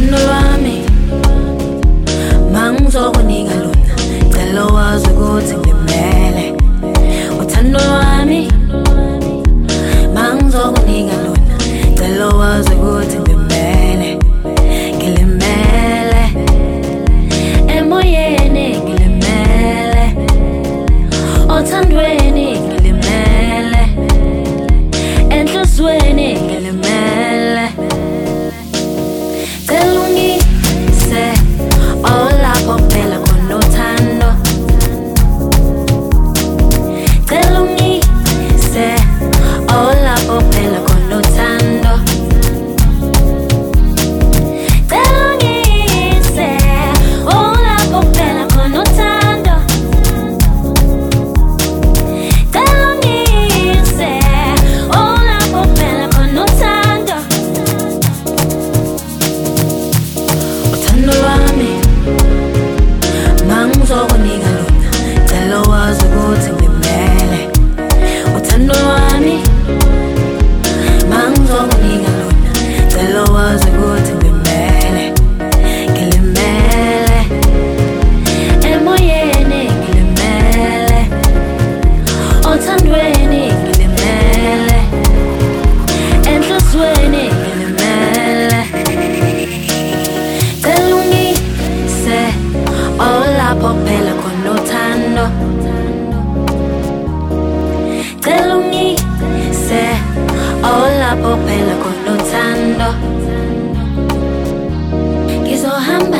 Uthando lwami mangizokunika lona, cela wazi ukuthi ngimele. Uthando lwami mangizokunika lona, cela wazi ukuthi ngimele. Ngilimele emoyeni, ngilimele othandweni, ngilimele enhlizweni, ngilimele. Cela ungise olapho phela khona uthando. Cela ungise olapho phela khona uthando. Cela ungise olapho phela khona uthando. Cela ungise olapho phela khona uthando. Uthando lwami mangizokunika lona, cela wazi ukuthi ngimele. Uthando lwami mangizokunika lona, cela wazi ukuthi ngimele. Ngilimele emoyeni, ngilimele othandweni, ngilimele enhlizweni, ngilimele. Cela ungise olapho phela khona uthando. Cela ungise olapho phela khona uthando. Ngizohamba